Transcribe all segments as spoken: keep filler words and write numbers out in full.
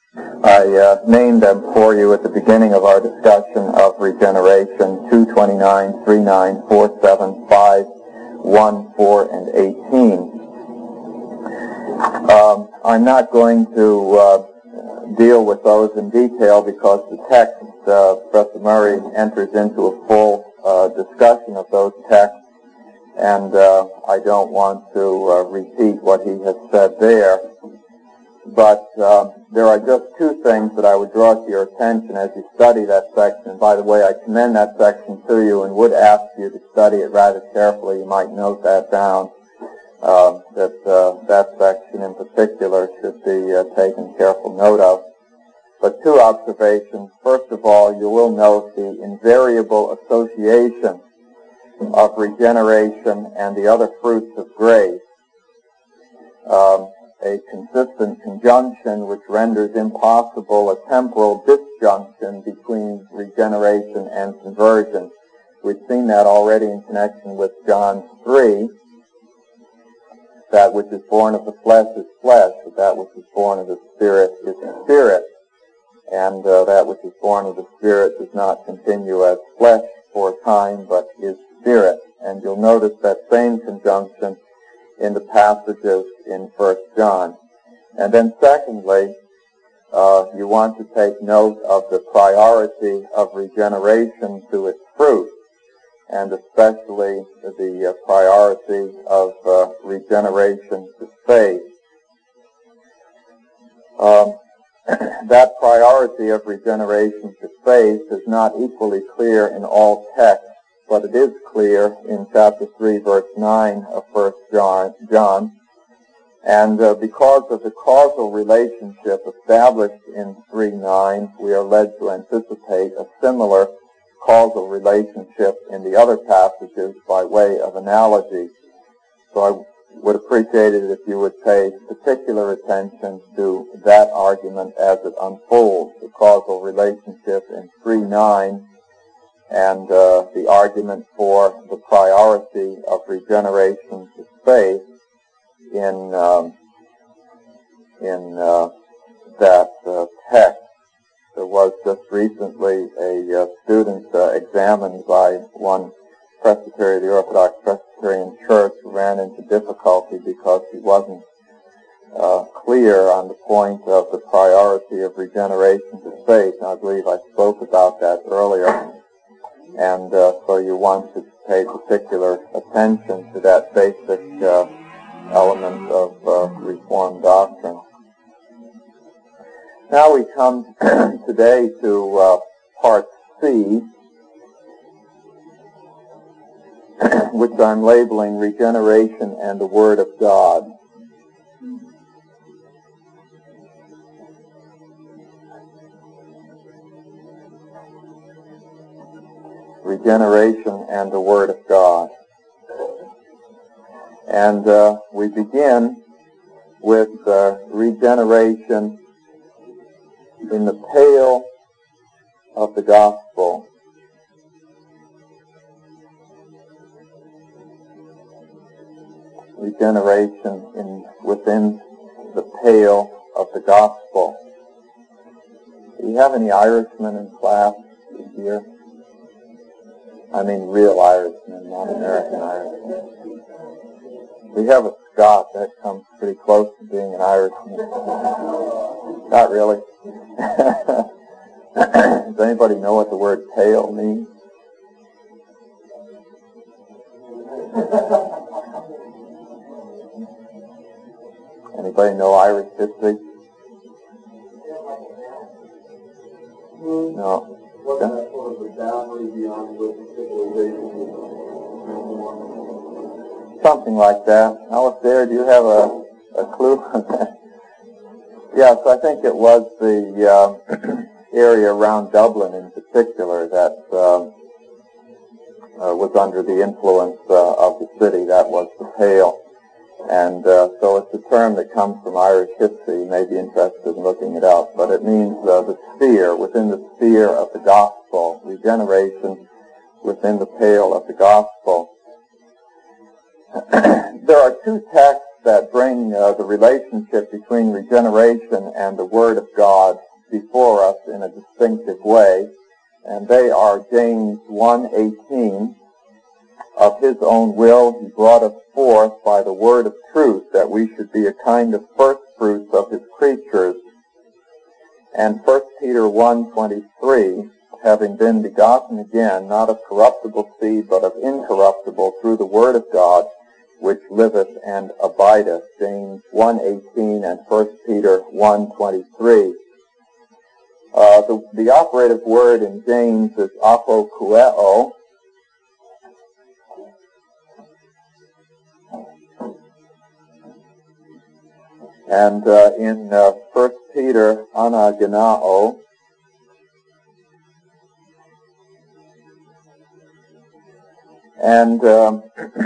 I uh, named them for you at the beginning of our discussion of regeneration: two twenty-nine, three nine, four seven, five, one, four, and eighteen. Um, I'm not going to uh, deal with those in detail because the text, uh, Professor Murray enters into a full uh, discussion of those texts, and uh, I don't want to uh, repeat what he has said there. But uh, there are just two things that I would draw to your attention as you study that section. And by the way, I commend that section to you and would ask you to study it rather carefully. You might note that down, uh, that uh, that section in particular should be uh, taken careful note of. But two observations. First of all, you will note the invariable association of regeneration and the other fruits of grace. Um, a consistent conjunction which renders impossible a temporal disjunction between regeneration and conversion. We've seen that already in connection with John three. That which is born of the flesh is flesh, but that which is born of the Spirit is spirit. And uh, that which is born of the Spirit does not continue as flesh for a time, but is spirit. And you'll notice that same conjunction in the passages in First John. And then secondly, uh, you want to take note of the priority of regeneration to its fruit, and especially the uh, priority of uh, regeneration to faith. Um, that priority of regeneration to faith is not equally clear in all texts, but it is clear in chapter three, verse nine of First John. John. And uh, because of the causal relationship established in three nine, we are led to anticipate a similar causal relationship in the other passages by way of analogy. So I would appreciate it if you would pay particular attention to that argument as it unfolds, the causal relationship in three nine, and uh, the argument for the priority of regeneration to faith in um, in uh, that uh, text. There was just recently a uh, student uh, examined by one presbytery of the Orthodox Presbyterian Church who ran into difficulty because he wasn't uh, clear on the point of the priority of regeneration to faith. And I believe I spoke about that earlier. And uh, so you want to pay particular attention to that basic uh, element of uh, Reformed doctrine. Now we come today to uh, part C, which I'm labeling Regeneration and the Word of God. Regeneration and the Word of God. And uh, we begin with uh, regeneration in the pale of the gospel. Regeneration in within the pale of the gospel. Do you have any Irishmen in class this year? I mean real Irishmen, not American Irishmen. We have a Scot that comes pretty close to being an Irishman. Not really. Does anybody know what the word pale means? Anybody know Irish history? No. Wasn't that sort of the boundary beyond which civilization was? Something like that. Alistair, do you have a, a clue on that? Yes, I think it was the uh, area around Dublin in particular that uh, uh, was under the influence uh, of the city. That was the Pale. And uh, so it's a term that comes from Irish history. You may be interested in looking it up. But it means uh, the sphere, within the sphere of the gospel, regeneration within the pale of the gospel. There are two texts that bring uh, the relationship between regeneration and the Word of God before us in a distinctive way, and they are James one eighteen. Of his own will he brought us forth by the word of truth, that we should be a kind of first fruits of his creatures. And First Peter one twenty-three, having been begotten again, not of corruptible seed, but of incorruptible, through the word of God, which liveth and abideth. James one eighteen and First Peter one twenty-three. Uh, the, the operative word in James is apokueo. And uh, in uh, First Peter, anagenao. And um,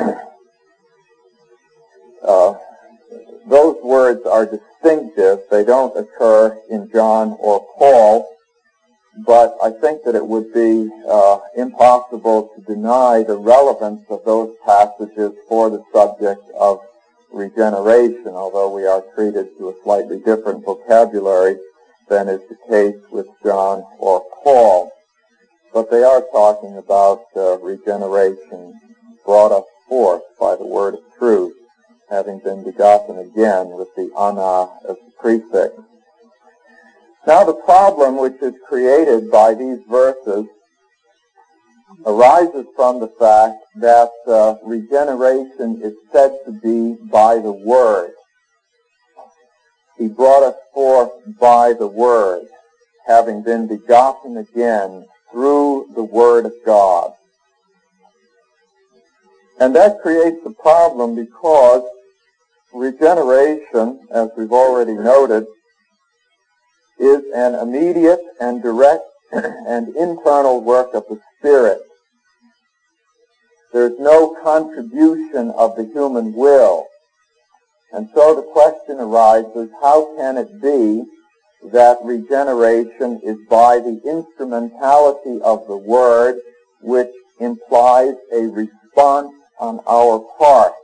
uh, those words are distinctive. They don't occur in John or Paul, but I think that it would be uh, impossible to deny the relevance of those passages for the subject of regeneration, although we are treated to a slightly different vocabulary than is the case with John or Paul. But they are talking about uh, regeneration brought us forth by the word of truth, having been begotten again with the ana as the prefix. Now the problem which is created by these verses arises from the fact that uh, regeneration is said to be by the Word. He brought us forth by the Word, having been begotten again through the Word of God. And that creates a problem because regeneration, as we've already noted, is an immediate and direct and internal work of the Spirit. There's no contribution of the human will. And so the question arises, how can it be that regeneration is by the instrumentality of the Word, which implies a response on our part?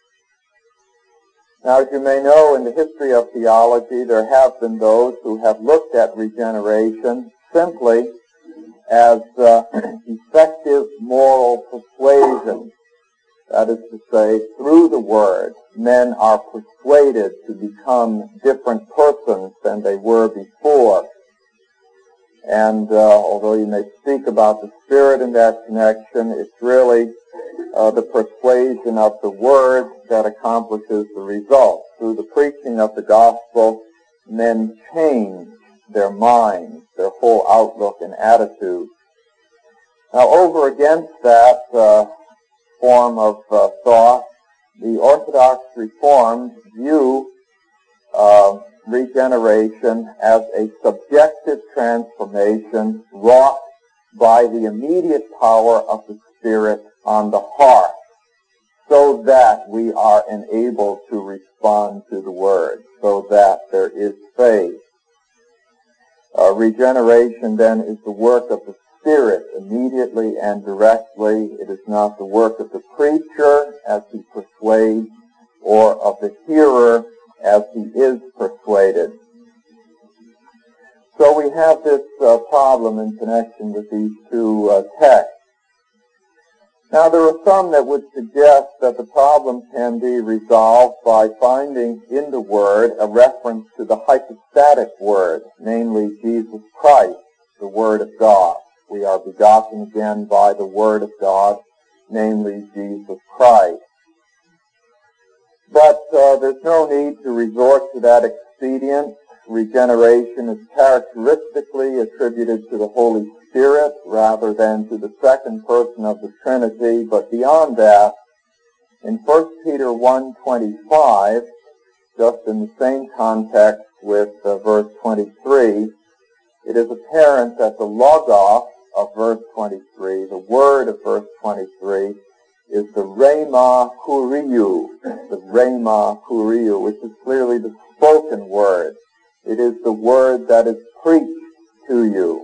Now, as you may know, in the history of theology, there have been those who have looked at regeneration simply as uh, effective moral persuasion. That is to say, through the Word, men are persuaded to become different persons than they were before. And uh, although you may speak about the Spirit in that connection, it's really uh, the persuasion of the Word that accomplishes the result. Through the preaching of the gospel, men change their minds, their whole outlook and attitude. Now, over against that uh, form of uh, thought, the Orthodox Reformed view uh, regeneration as a subjective transformation wrought by the immediate power of the Spirit on the heart, so that we are enabled to respond to the Word, so that there is faith. Uh, regeneration, then, is the work of the Spirit immediately and directly. It is not the work of the preacher as he persuades, or of the hearer as he is persuaded. So we have this uh, problem in connection with these two uh, texts. Now, there are some that would suggest that the problem can be resolved by finding in the Word a reference to the hypostatic Word, namely Jesus Christ, the Word of God. We are begotten again by the Word of God, namely Jesus Christ. But uh, there's no need to resort to that expedient. Regeneration is characteristically attributed to the Holy Spirit rather than to the second person of the Trinity. But beyond that, in First Peter one twenty-five, just in the same context with uh, verse twenty-three, it is apparent that the logos of verse twenty-three, the word of verse twenty-three, is the rhema kuriou, the rhema kuriou, which is clearly the spoken word. It is the word that is preached to you.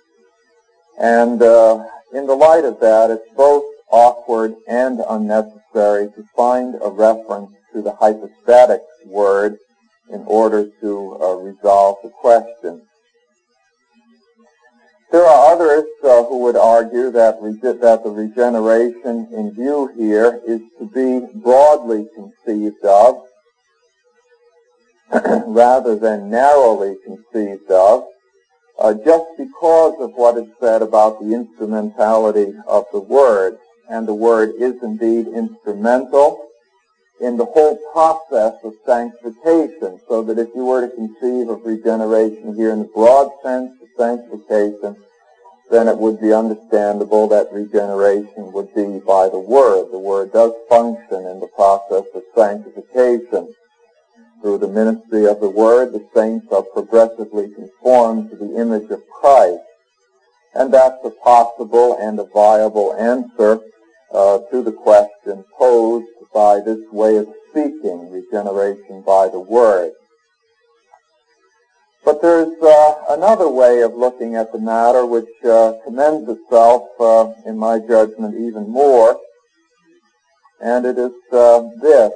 And uh, in the light of that, it's both awkward and unnecessary necessary to find a reference to the hypostatic word in order to uh, resolve the question. There are others uh, who would argue that, re- that the regeneration in view here is to be broadly conceived of rather than narrowly conceived of, uh, just because of what is said about the instrumentality of the Word. And the Word is indeed instrumental in the whole process of sanctification, so that if you were to conceive of regeneration here in the broad sense of sanctification, then it would be understandable that regeneration would be by the Word. The Word does function in the process of sanctification. Through the ministry of the Word, the saints are progressively conformed to the image of Christ. And that's a possible and a viable answer uh, to the question posed by this way of speaking, regeneration by the Word. But there's uh, another way of looking at the matter which uh, commends itself, uh, in my judgment, even more, and it is uh, this,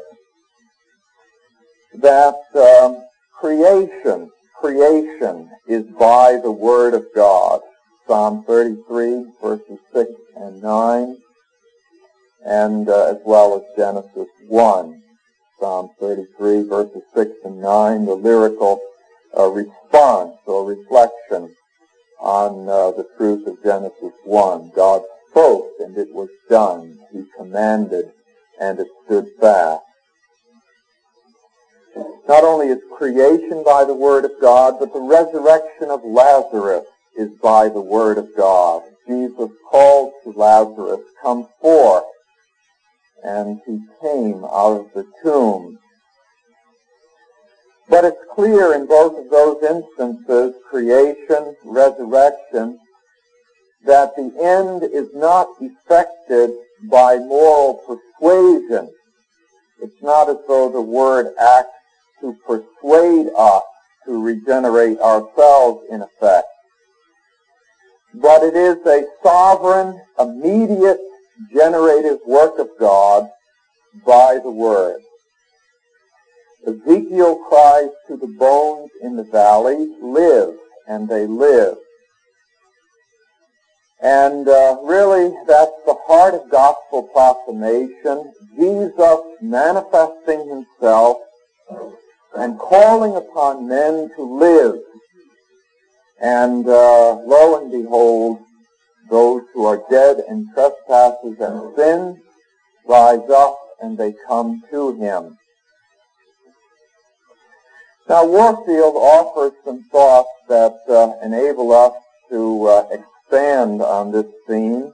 that um, creation, creation is by the Word of God. Psalm thirty-three, verses six and nine, and uh, as well as Genesis one. Psalm thirty-three, verses six and nine, the lyrical uh, response or reflection on uh, the truth of Genesis one. God spoke, and it was done. He commanded, and it stood fast. Not only is creation by the Word of God, but the resurrection of Lazarus is by the Word of God. Jesus called to Lazarus, "Come forth," and he came out of the tomb. But it's clear in both of those instances, creation, resurrection, that the end is not effected by moral persuasion. It's not as though the Word acts to persuade us to regenerate ourselves, in effect. But it is a sovereign, immediate, generative work of God by the Word. Ezekiel cries to the bones in the valley, "Live," and they live. And uh, really, that's the heart of gospel proclamation, Jesus manifesting himself and calling upon men to live. And uh, lo and behold, those who are dead in trespasses and sins rise up and they come to him. Now, Warfield offers some thoughts that uh, enable us to uh, expand on this theme.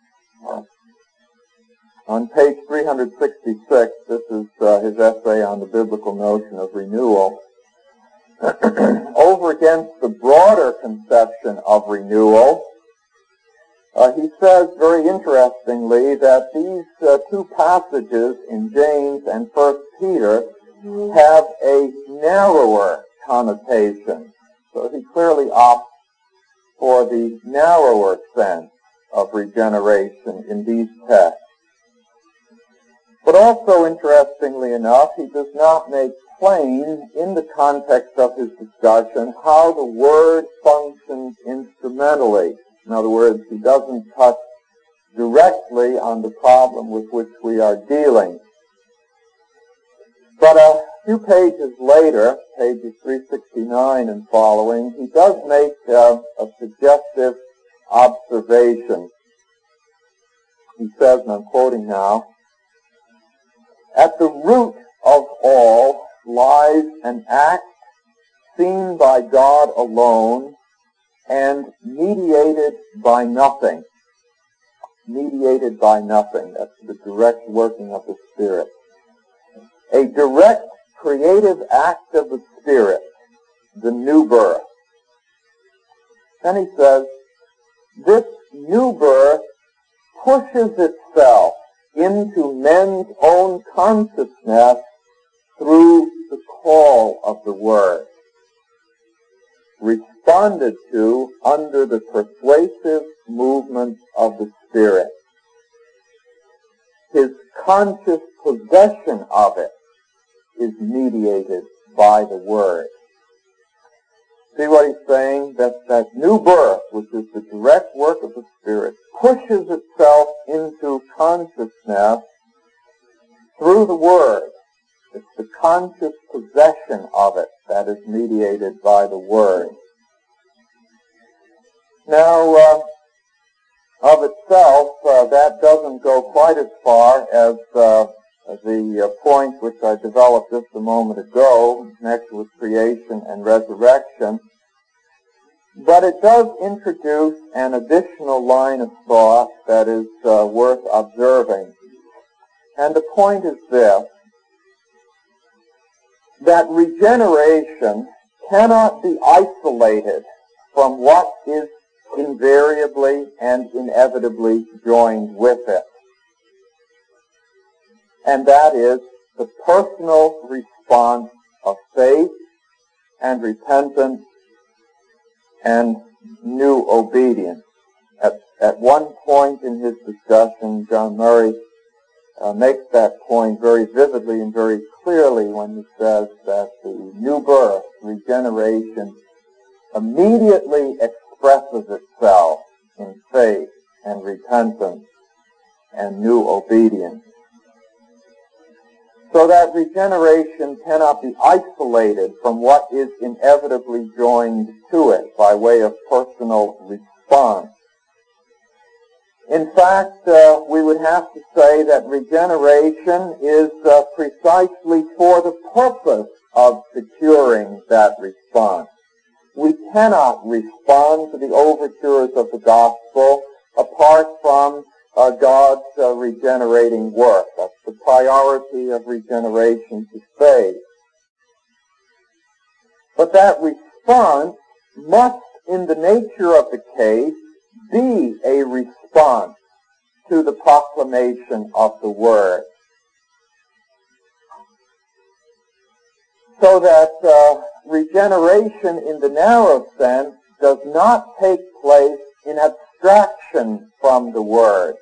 On page three hundred sixty-six, this is uh, his essay on the biblical notion of renewal. Over against the broader conception of renewal, uh, he says very interestingly that these uh, two passages in James and First Peter have a narrower connotation. So he clearly opts for the narrower sense of regeneration in these texts. But also, interestingly enough, he does not make plain in the context of his discussion how the Word functions instrumentally. In other words, he doesn't touch directly on the problem with which we are dealing. But a few pages later, pages three sixty-nine and following, he does make uh, a suggestive observation. He says, and I'm quoting now, "At the root of all lies an act seen by God alone and mediated by nothing." Mediated by nothing. That's the direct working of the Spirit. A direct creative act of the Spirit, the new birth. Then he says, this new birth pushes itself into men's own consciousness through the call of the Word, responded to under the persuasive movement of the Spirit. His conscious possession of it is mediated by the Word. See what he's saying? That that new birth, which is the direct work of the Spirit, pushes itself into consciousness through the Word. It's the conscious possession of it that is mediated by the Word. Now, uh, of itself, uh, that doesn't go quite as far as uh, the uh, point which I developed just a moment ago, in connection with creation and resurrection. But it does introduce an additional line of thought that is uh, worth observing. And the point is this, that regeneration cannot be isolated from what is invariably and inevitably joined with it. And that is the personal response of faith and repentance and new obedience. At, at one point in his discussion, John Murray uh, makes that point very vividly and very clearly when he says that the new birth, regeneration, immediately expresses itself in faith and repentance and new obedience. So that regeneration cannot be isolated from what is inevitably joined to it by way of personal response. In fact, uh, we would have to say that regeneration is uh, precisely for the purpose of securing that response. We cannot respond to the overtures of the gospel apart from uh, God's uh, regenerating work. That's the priority of regeneration to faith. But that response must, in the nature of the case, be a response to the proclamation of the Word. So that uh, regeneration in the narrow sense does not take place in abstraction from the Word.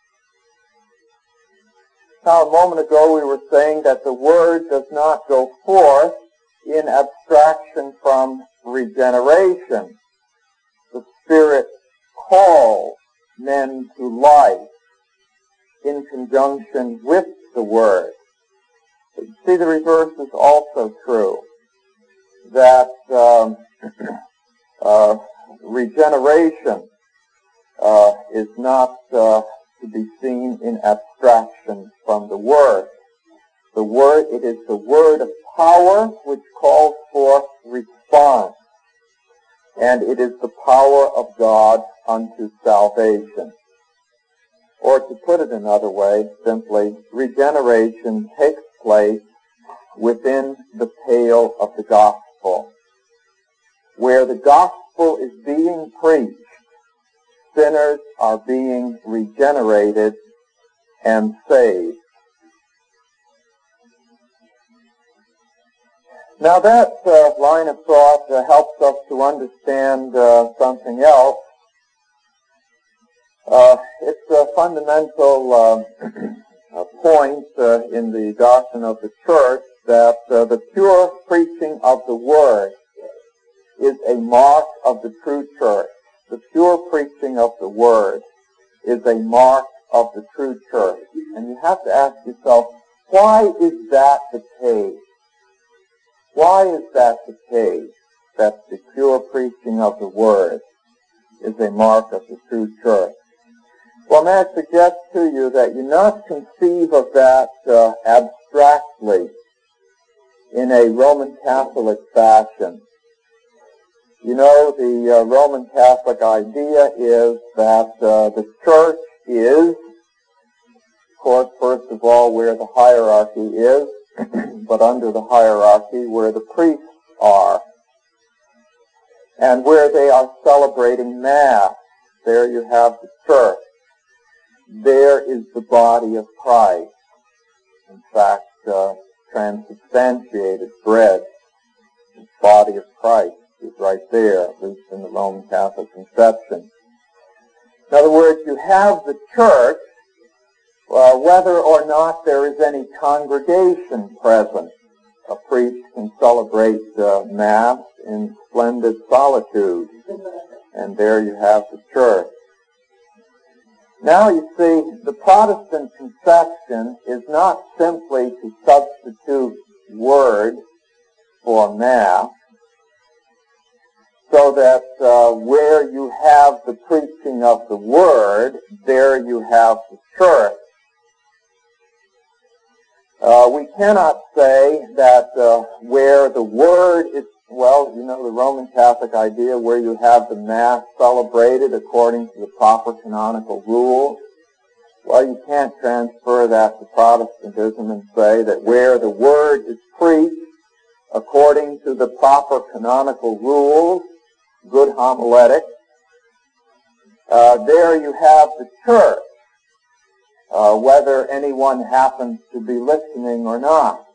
Now, a moment ago we were saying that the Word does not go forth in abstraction from regeneration. The Spirit calls men to life in conjunction with the Word. But you see, the reverse is also true, that um, uh, regeneration uh, is not uh, to be seen in abstraction from the Word. The Word, it is the Word of power which calls forth response, and it is the power of God unto salvation. Or to put it another way, simply, regeneration takes place within the pale of the gospel. Where the gospel is being preached, sinners are being regenerated and saved. Now that uh, line of thought uh, helps us to understand uh, something else. Uh, it's a fundamental uh, a point uh, in the doctrine of the Church that uh, the pure preaching of the Word is a mark of the true Church. The pure preaching of the Word is a mark of the true Church. And you have to ask yourself, why is that the case? Why is that the case, that the pure preaching of the Word is a mark of the true Church? Well, may I suggest to you that you not conceive of that uh, abstractly in a Roman Catholic fashion. You know, the uh, Roman Catholic idea is that uh, the Church is, of course, first of all, where the hierarchy is, but under the hierarchy where the priests are, and where they are celebrating Mass. There you have the Church. There is the body of Christ. In fact, uh, transubstantiated bread, the body of Christ is right there, at least in the Roman Catholic conception. In other words, you have the Church uh, whether or not there is any congregation present. A priest can celebrate uh, Mass in splendid solitude, and there you have the church. Now you see, the Protestant conception is not simply to substitute word for Mass, so that uh, where you have the preaching of the Word, there you have the church. Uh, we cannot say that uh, where the Word is, well, you know, the Roman Catholic idea where you have the Mass celebrated according to the proper canonical rules. Well, you can't transfer that to Protestantism and say that where the Word is preached according to the proper canonical rules, good homiletics, uh, there you have the church, uh, whether anyone happens to be listening or not.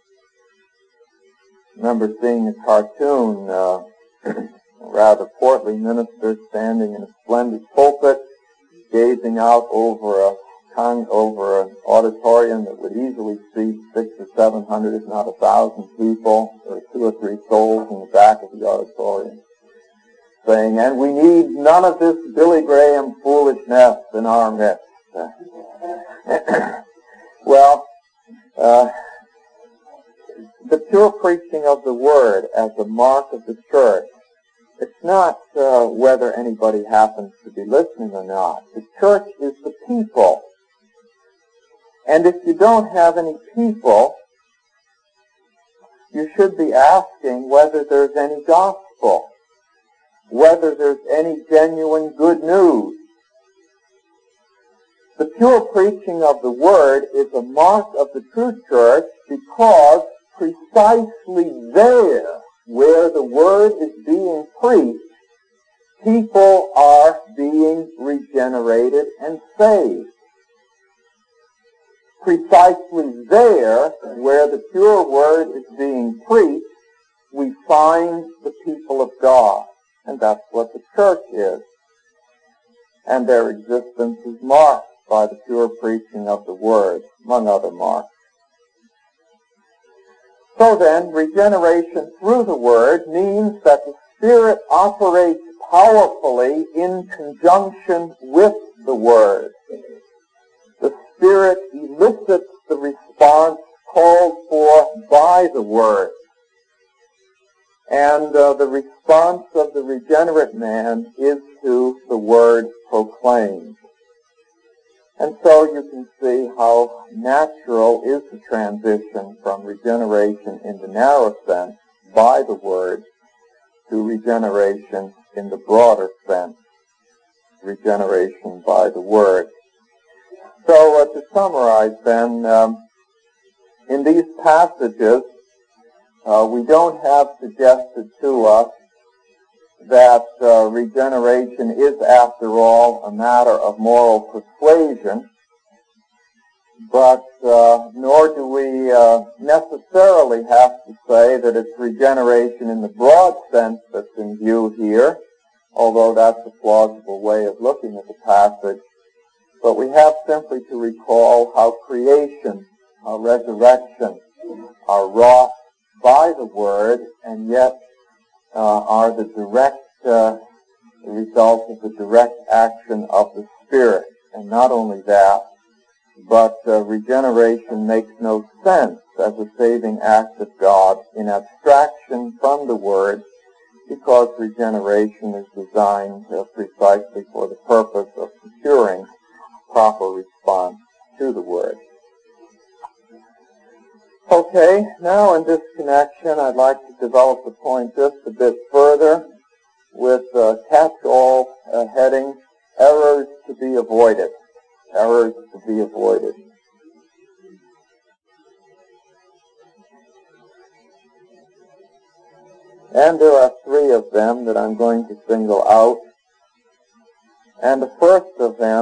I remember seeing a cartoon, uh, a rather portly minister standing in a splendid pulpit, gazing out over a con- over an auditorium that would easily seat six or seven hundred, if not a thousand people, or two or three souls in the back of the auditorium, saying, "And we need none of this Billy Graham foolishness in our midst." Well, uh, the pure preaching of the Word as a mark of the church, it's not uh, whether anybody happens to be listening or not. The church is the people. And if you don't have any people, you should be asking whether there's any gospel, whether there's any genuine good news. The pure preaching of the Word is a mark of the true church because precisely there, where the Word is being preached, people are being regenerated and saved. Precisely there, where the pure Word is being preached, we find the people of God. And that's what the church is. And their existence is marked by the pure preaching of the Word, among other marks. So then, regeneration through the Word means that the Spirit operates powerfully in conjunction with the Word. The Spirit elicits the response called for by the Word. And uh, the response of the regenerate man is to the Word proclaimed. And so you can see how natural is the transition from regeneration in the narrow sense by the Word to regeneration in the broader sense, regeneration by the Word. So uh, to summarize then, um, in these passages, uh, we don't have suggested to us that uh, regeneration is, after all, a matter of moral persuasion, but uh, nor do we uh, necessarily have to say that it's regeneration in the broad sense that's in view here, although that's a plausible way of looking at the passage. But we have simply to recall how creation, how resurrection are wrought by the Word, and yet Uh, are the direct uh, result of the direct action of the Spirit. And not only that, but uh, regeneration makes no sense as a saving act of God in abstraction from the Word, because regeneration is designed uh, precisely for the purpose of securing proper response to the Word. Okay, now in this connection, I'd like to develop the point just a bit further with uh, catch-all uh, heading, errors to be avoided. Errors to be avoided. And there are three of them that I'm going to single out. And the first of them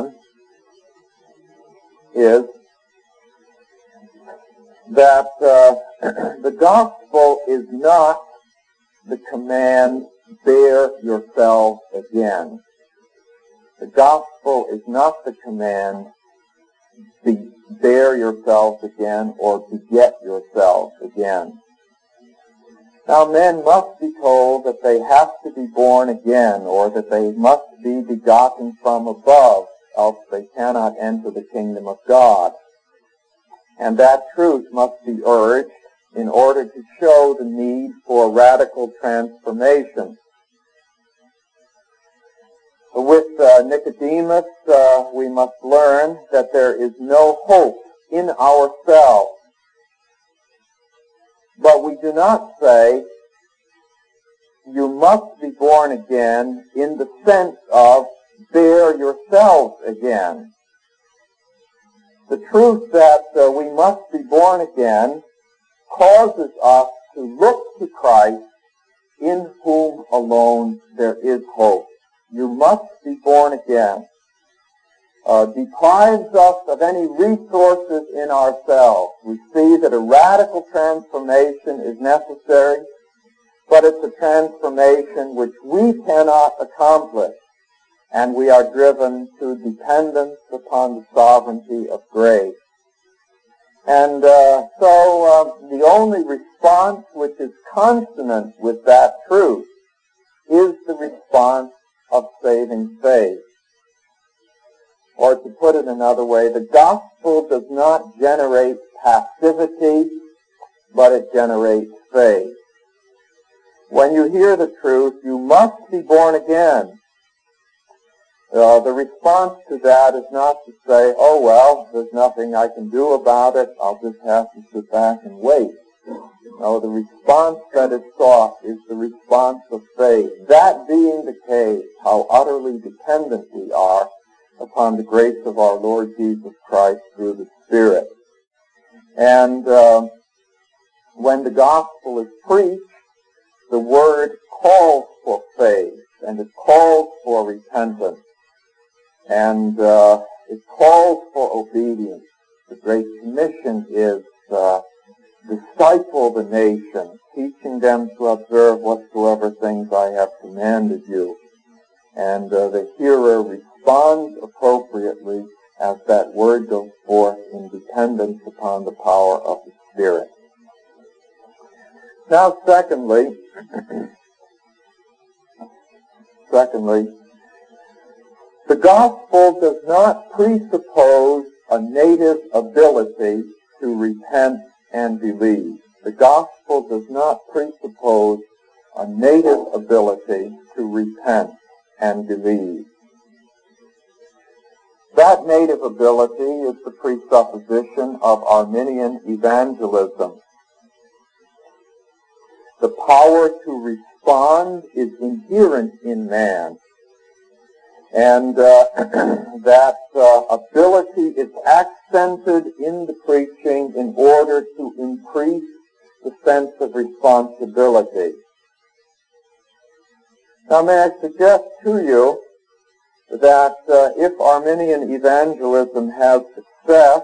is that uh, the gospel is not the command, bear yourselves again. The gospel is not the command, be, bear yourselves again or beget yourselves again. Now men must be told that they have to be born again, or that they must be begotten from above, else they cannot enter the kingdom of God. And that truth must be urged in order to show the need for radical transformation. With uh, Nicodemus, uh, we must learn that there is no hope in ourselves. But we do not say, you must be born again in the sense of bear yourselves again. The truth that uh, we must be born again causes us to look to Christ, in whom alone there is hope. You must be born again. Uh, deprives us of any resources in ourselves. We see that a radical transformation is necessary, but it's a transformation which we cannot accomplish, and we are driven to dependence upon the sovereignty of grace. And uh, so uh, the only response which is consonant with that truth is the response of saving faith. Or to put it another way, the gospel does not generate passivity, but it generates faith. When you hear the truth, you must be born again. Uh, the response to that is not to say, oh well, there's nothing I can do about it, I'll just have to sit back and wait. No, the response that is sought is the response of faith. That being the case, how utterly dependent we are upon the grace of our Lord Jesus Christ through the Spirit. And uh, when the gospel is preached, the word calls for faith, and it calls for repentance, and uh, it calls for obedience. The Great Commission is uh, disciple the nation, teaching them to observe whatsoever things I have commanded you. And uh, the hearer responds appropriately as that word goes forth in dependence upon the power of the Spirit. Now, secondly, secondly, the gospel does not presuppose a native ability to repent and believe. The gospel does not presuppose a native ability to repent and believe. That native ability is the presupposition of Arminian evangelism. The power to respond is inherent in man, and uh, that uh, ability is accented in the preaching in order to increase the sense of responsibility. Now, may I suggest to you that uh, if Arminian evangelism has success,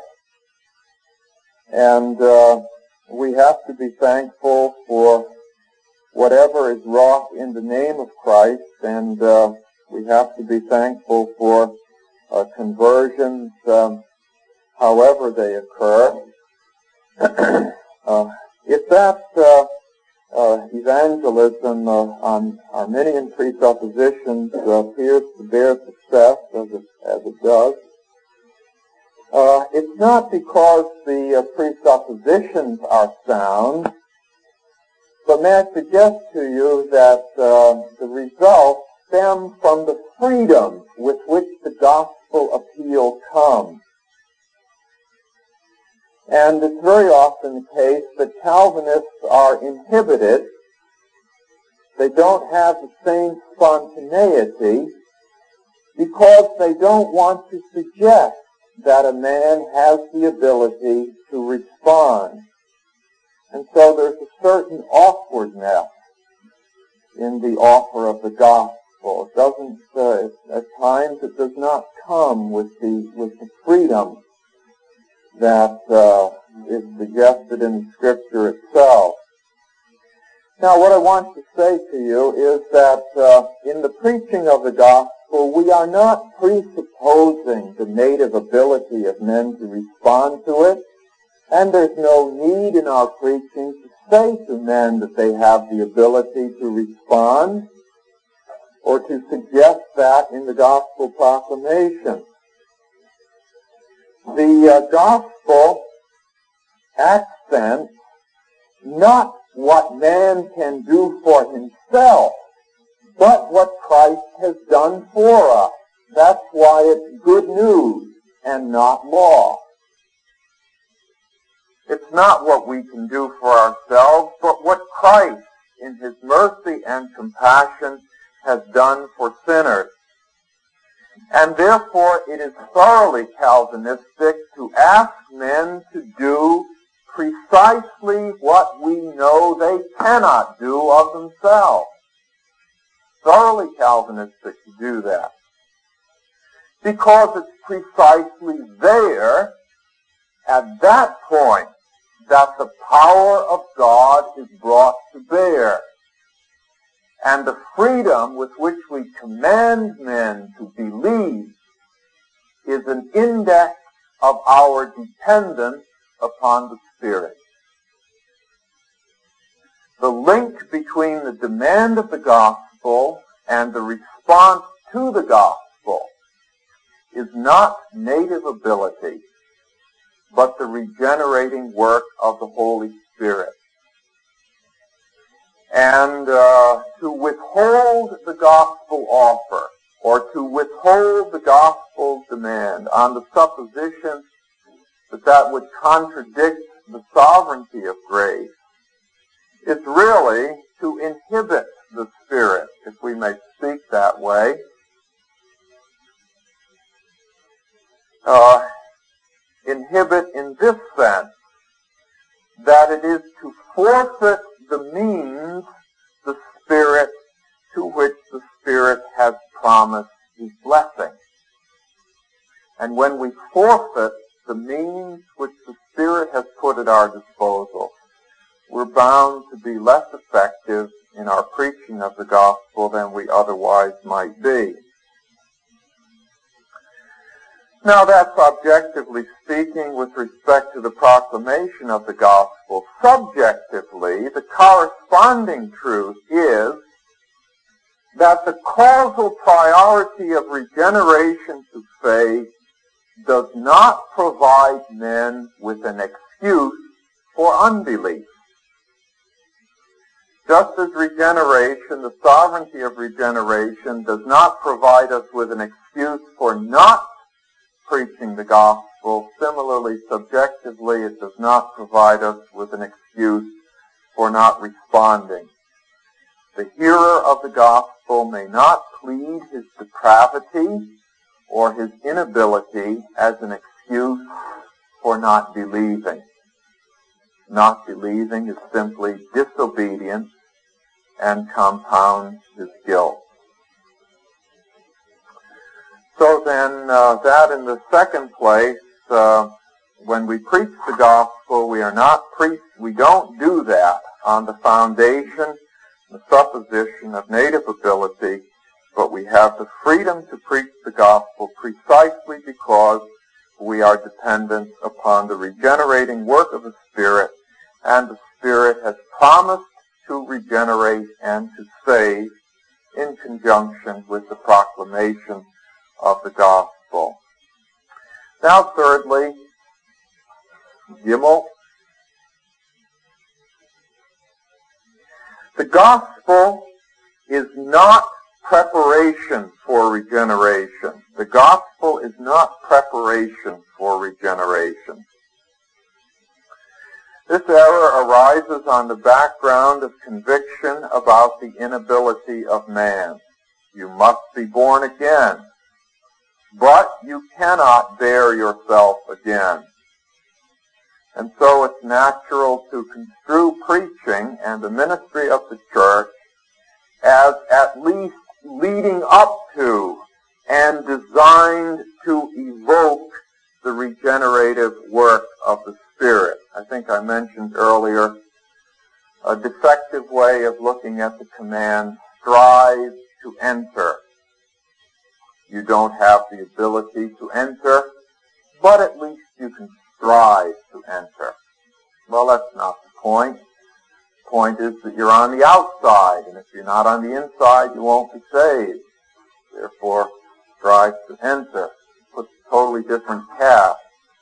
and uh, we have to be thankful for whatever is wrought in the name of Christ, and uh, we have to be thankful for uh, conversions, um, however they occur. uh, if that uh, uh, evangelism uh, on Arminian presuppositions uh, appears to bear success, as it, as it does, uh, it's not because the uh, presuppositions are sound, but may I suggest to you that uh, the results stem from the freedom with which the gospel appeal comes. And it's very often the case that Calvinists are inhibited. They don't have the same spontaneity because they don't want to suggest that a man has the ability to respond. And so there's a certain awkwardness in the offer of the gospel. It doesn't, uh, at times it does not come with the, with the freedom that uh, is suggested in the Scripture itself. Now, what I want to say to you is that uh, in the preaching of the gospel, gospel, we are not presupposing the native ability of men to respond to it, and there's no need in our preaching to say to men that they have the ability to respond or to suggest that in the gospel proclamation. The uh, gospel accents not what man can do for himself, but what Christ has done for us. That's why it's good news and not law. It's not what we can do for ourselves, but what Christ, in his mercy and compassion, has done for sinners. And therefore it is thoroughly Calvinistic to ask men to do precisely what we know they cannot do of themselves. Thoroughly Calvinistic to do that. Because it's precisely there, at that point, that the power of God is brought to bear. And the freedom with which we command men to believe is an index of our dependence upon the Spirit. The link between the demand of the gospel and the response to the gospel is not native ability, but the regenerating work of the Holy Spirit. And uh, to withhold the gospel offer, or to withhold the gospel demand on the supposition that that would contradict the sovereignty of grace, is really to inhibit the Spirit, if we may speak that way. Uh, inhibit in this sense, that it is to forfeit the means, the Spirit, to which the Spirit has promised his blessing. And when we forfeit the means which the Spirit has put at our disposal, we're bound to be less effective in our preaching of the gospel than we otherwise might be. Now that's objectively speaking with respect to the proclamation of the gospel. Subjectively, the corresponding truth is that the causal priority of regeneration to faith does not provide men with an excuse for unbelief. Just as regeneration, the sovereignty of regeneration, does not provide us with an excuse for not preaching the gospel, similarly, subjectively, it does not provide us with an excuse for not responding. The hearer of the gospel may not plead his depravity or his inability as an excuse for not believing. Not believing is simply disobedience and compounds his guilt. So then, uh, that in the second place, uh, when we preach the gospel, we are not pre- we don't do that on the foundation, the supposition of native ability, but we have the freedom to preach the gospel precisely because we are dependent upon the regenerating work of the Spirit, and the Spirit has promised to regenerate and to save in conjunction with the proclamation of the gospel. Now, thirdly, Gimel, the gospel is not preparation for regeneration. The gospel is not preparation for regeneration. This error arises on the background of conviction about the inability of man. You must be born again, but you cannot bear yourself again. And so it's natural to construe preaching and the ministry of the church as at least leading up to and designed to evoke the regenerative work of the Spirit. I think I mentioned earlier a defective way of looking at the command, strive to enter. you don't have the ability to enter, but at least you can strive to enter. Well, that's not the point. The point is that you're on the outside, and if you're not on the inside, you won't be saved. Therefore, strive to enter. Puts a totally different cast.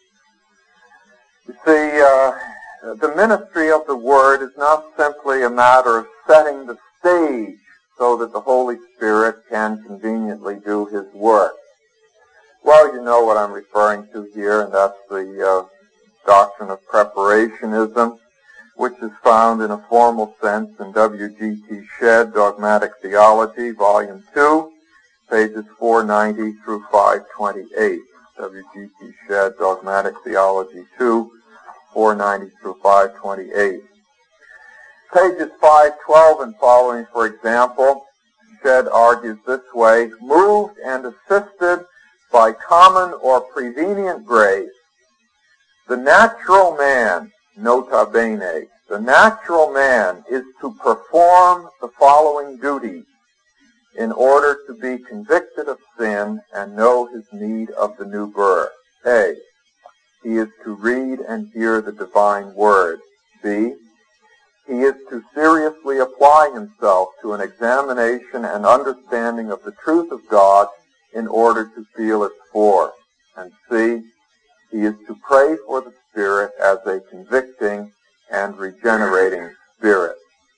You see, uh, the ministry of the Word is not simply a matter of setting the stage so that the Holy Spirit can conveniently do His work. Well, you know what I'm referring to here, and that's the uh, doctrine of preparationism, which is found in a formal sense in W G T Shedd, Dogmatic Theology, Volume two, pages four ninety through five twenty-eight. W G T Shedd, Dogmatic Theology two, four ninety through five twenty-eight. Pages five twelve and following, for example, Shedd argues this way: moved and assisted by common or prevenient grace, the natural man, nota bene, the natural man is to perform the following duties in order to be convicted of sin and know his need of the new birth. A. He is to read and hear the divine word. B. He is to seriously apply himself to an examination and understanding of the truth of God in order to feel its force. And C. He is to pray for the Spirit as a convicting and regenerating Spirit.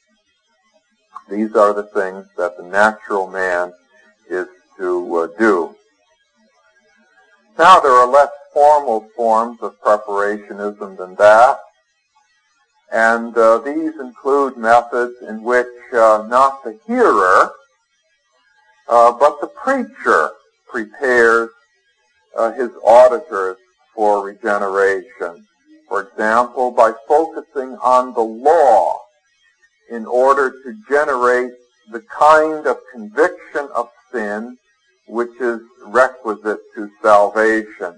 These are the things that the natural man is to uh, do. Now, there are less formal forms of preparationism than that, and uh, these include methods in which uh, not the hearer, uh, but the preacher prepares uh, his auditors for regeneration. For example, by focusing on the law in order to generate the kind of conviction of sin which is requisite to salvation.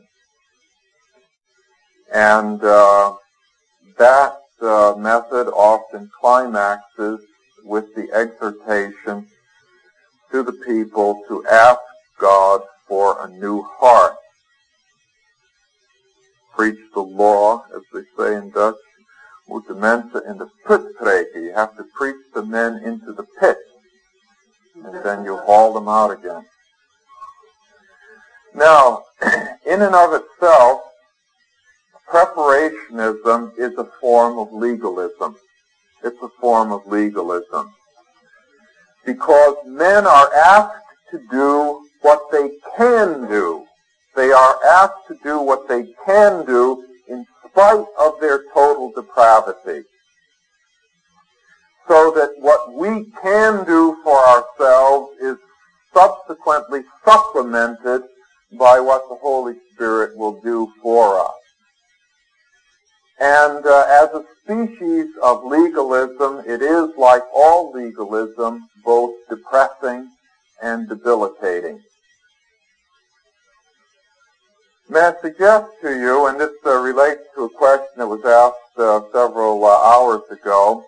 And uh, that uh, method often climaxes with the exhortation to the people to ask God for a new heart. Preach the law, as they say in Dutch, moet de mensen in de put spreken. You have to preach the men into the pit, and then you haul them out again. Now, in and of itself, preparationism is a form of legalism. It's a form of legalism. Because men are asked to do what they can do. They are asked to do what they can do in spite of their total depravity. So that what we can do for ourselves is subsequently supplemented by what the Holy Spirit will do for us. And uh, as a species of legalism, it is, like all legalism, both depressing and debilitating. May I suggest to you, and this uh, relates to a question that was asked uh, several uh, hours ago,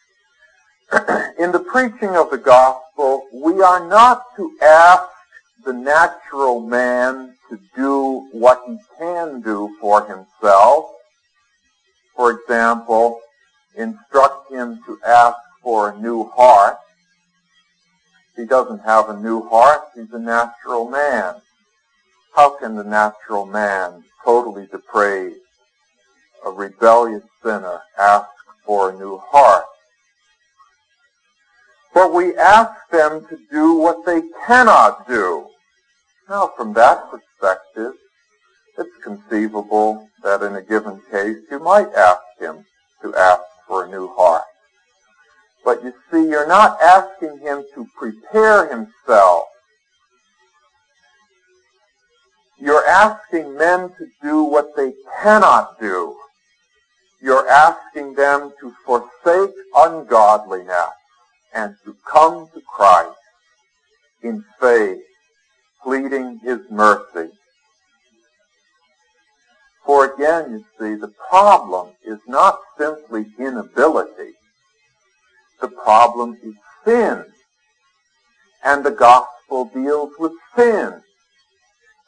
in the preaching of the gospel, we are not to ask the natural man to do what he can do for himself. For example, instruct him to ask for a new heart. He doesn't have a new heart. He's a natural man. How can the natural man, totally depraved, a rebellious sinner, ask for a new heart? But we ask them to do what they cannot do. Now, from that perspective, it's conceivable that in a given case you might ask him to ask for a new heart. But you see, you're not asking him to prepare himself. You're asking men to do what they cannot do. You're asking them to forsake ungodliness and to come to Christ in faith, pleading his mercy. For again, you see, the problem is not simply inability. The problem is sin. And the gospel deals with sin.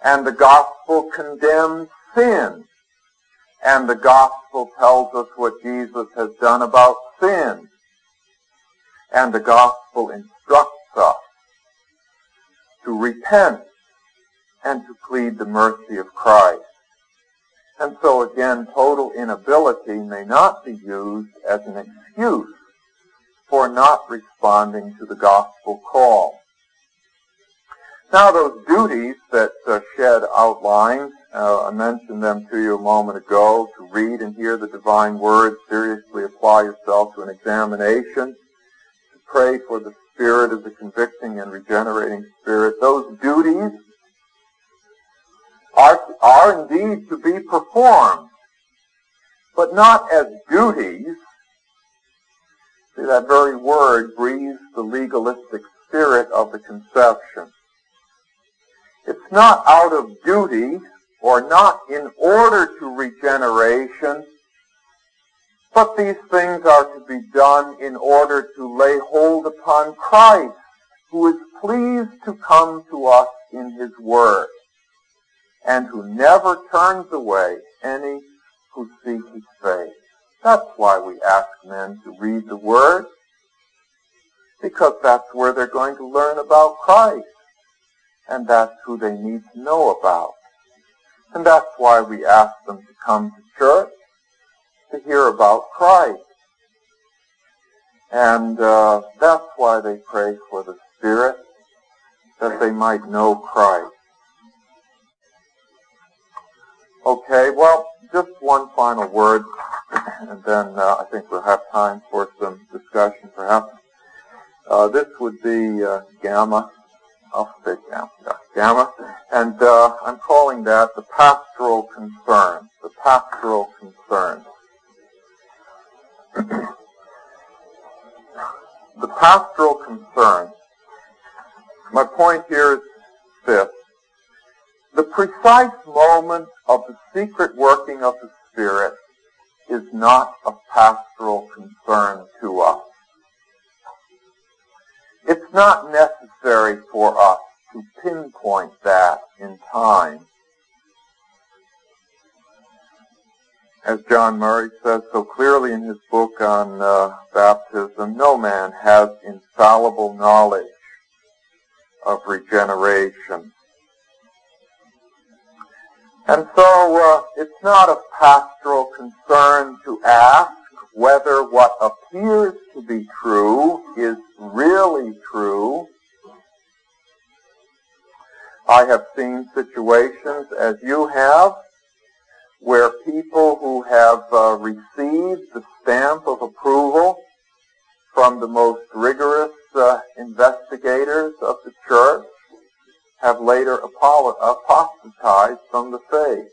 And the gospel condemns sin. And the gospel tells us what Jesus has done about sin. And the gospel instructs us to repent and to plead the mercy of Christ. And so again, total inability may not be used as an excuse for not responding to the gospel call. Now those duties that uh, Shedd outlined, uh, I mentioned them to you a moment ago, to read and hear the divine word, seriously apply yourself to an examination, to pray for the Spirit as a convicting and regenerating Spirit. Those duties are, are indeed to be performed, but not as duties. See, that very word breathes the legalistic spirit of the conception. It's not out of duty or not in order to regeneration, but these things are to be done in order to lay hold upon Christ, who is pleased to come to us in his word, and who never turns away any who seek his face. That's why we ask men to read the word, because that's where they're going to learn about Christ. And that's who they need to know about. And that's why we ask them to come to church, to hear about Christ. And uh, that's why they pray for the Spirit, that they might know Christ. Okay, well, just one final word, and then uh, I think we'll have time for some discussion, perhaps. Uh, this would be uh, Gamma. I'll say Gamma. Yeah, Gamma. And uh, I'm calling that the pastoral concern. The pastoral concern. The pastoral concern. My point here is this. The precise moment of the secret working of the Spirit is not of pastoral concern to us. It's not necessary for us to pinpoint that in time. As John Murray says so clearly in his book on uh, baptism, no man has infallible knowledge of regeneration. And so uh, it's not of pastoral concern to ask whether what appears to be true is really true. I have seen situations, as you have, where people who have uh, received the stamp of approval from the most rigorous uh, investigators of the church have later apostatized from the faith.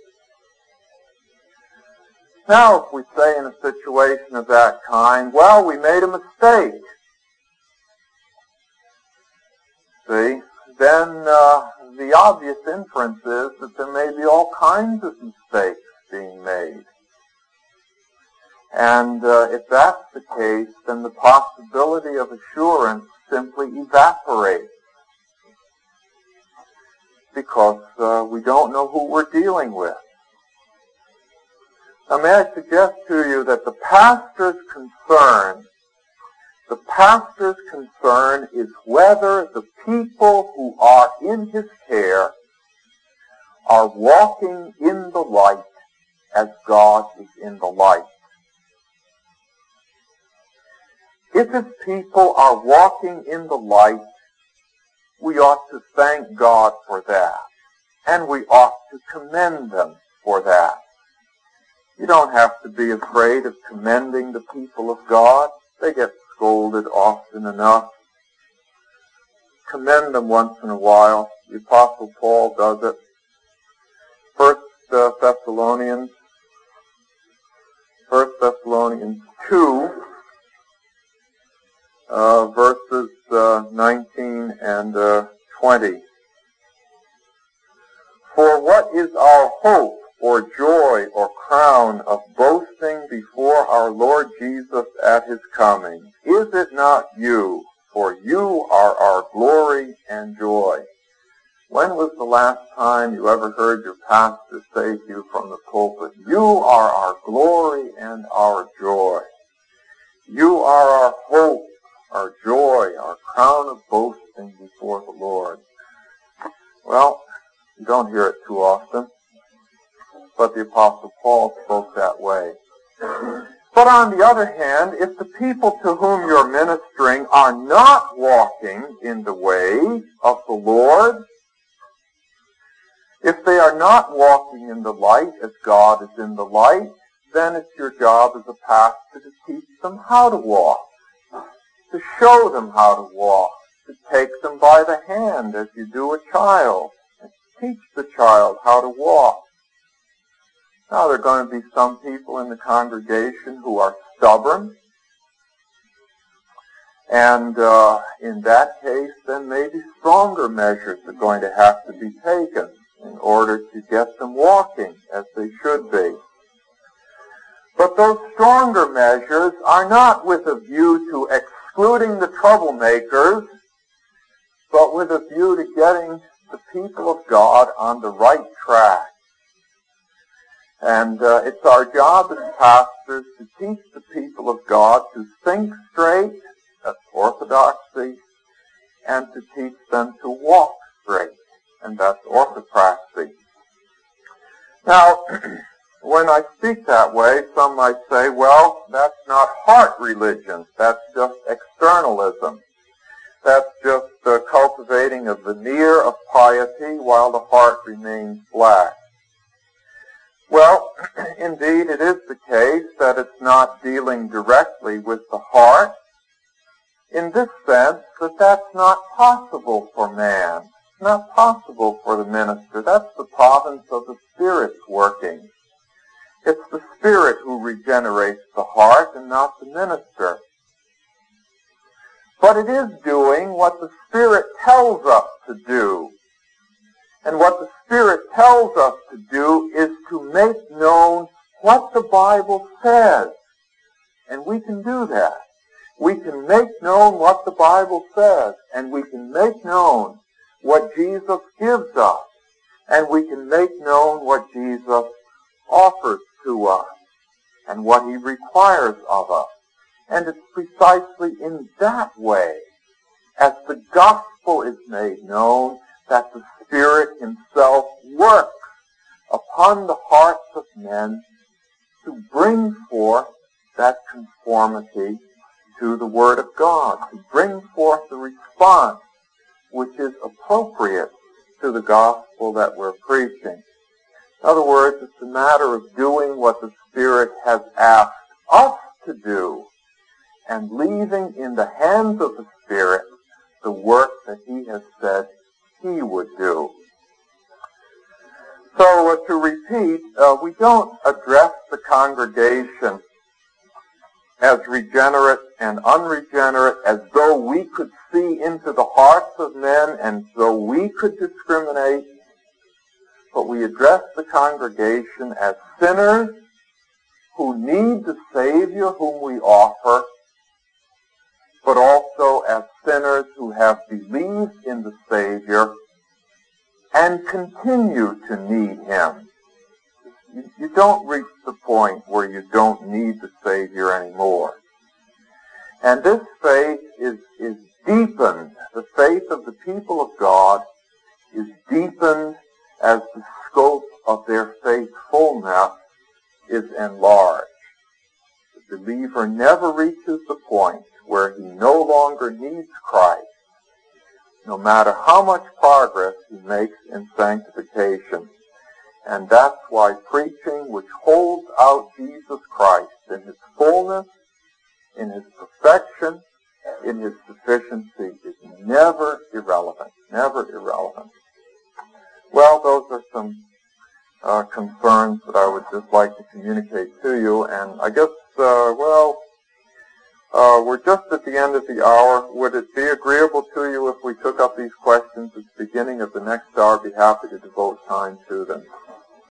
Now, if we say in a situation of that kind, well, we made a mistake, see, then uh, the obvious inference is that there may be all kinds of mistakes being made. And uh, if that's the case, then the possibility of assurance simply evaporates, because uh, we don't know who we're dealing with. Now, may I suggest to you that the pastor's concern, the pastor's concern is whether the people who are in his care are walking in the light as God is in the light. If his people are walking in the light, we ought to thank God for that, and we ought to commend them for that. You don't have to be afraid of commending the people of God. They get scolded often enough. Commend them once in a while. The Apostle Paul does it. First uh, Thessalonians, First Thessalonians two, uh, verses uh, nineteen and uh, twenty. For what is our hope or joy or crown of boasting before our Lord Jesus at his coming? Is it not you? For you are our glory and joy. When was the last time you ever heard your pastor say to you from the pulpit, "You are our glory and our joy. You are our hope, our joy, our crown of boasting before the Lord"? Well, you don't hear it too often, but the Apostle Paul spoke that way. But on the other hand, if the people to whom you're ministering are not walking in the way of the Lord, if they are not walking in the light as God is in the light, then it's your job as a pastor to teach them how to walk, to show them how to walk, to take them by the hand as you do a child, and teach the child how to walk. Now, there are going to be some people in the congregation who are stubborn, and uh, in that case, then maybe stronger measures are going to have to be taken in order to get them walking as they should be. But those stronger measures are not with a view to excluding the troublemakers, but with a view to getting the people of God on the right track. And uh, it's our job as pastors to teach the people of God to think straight, that's orthodoxy, and to teach them to walk straight, and that's orthopraxy. Now, when I speak that way, some might say, well, that's not heart religion, that's just externalism. That's just uh, cultivating a veneer of piety while the heart remains black. Well, indeed, it is the case that it's not dealing directly with the heart, in this sense that that's not possible for man. It's not possible for the minister. That's the province of the Spirit's working. It's the Spirit who regenerates the heart and not the minister. But it is doing what the Spirit tells us to do. And what the Spirit tells us to do is to make known what the Bible says. And we can do that. We can make known what the Bible says. And we can make known what Jesus gives us. And we can make known what Jesus offers to us and what he requires of us. And it's precisely in that way, as the gospel is made known, that the Spirit himself works upon the hearts of men to bring forth that conformity to the Word of God, to bring forth the response which is appropriate to the gospel that we're preaching. In other words, it's a matter of doing what the Spirit has asked us to do and leaving in the hands of the Spirit the work that he has said he would do. So uh, to repeat, uh, we don't address the congregation as regenerate and unregenerate as though we could see into the hearts of men and so we could discriminate, but we address the congregation as sinners who need the Savior whom we offer, but also as sinners who have believed in the Savior and continue to need him. You, you don't reach the point where you don't need the Savior anymore. And this faith is, is deepened. The faith of the people of God is deepened as the scope of their faithfulness is enlarged. The believer never reaches the point where he no longer needs Christ, no matter how much progress he makes in sanctification. And that's why preaching which holds out Jesus Christ in his fullness, in his perfection, in his sufficiency is never irrelevant, never irrelevant. Well, those are some uh, concerns that I would just like to communicate to you, and I guess, uh, well, Uh, we're just at the end of the hour. Would it be agreeable to you if we took up these questions at the beginning of the next hour? I'd be happy to devote time to them.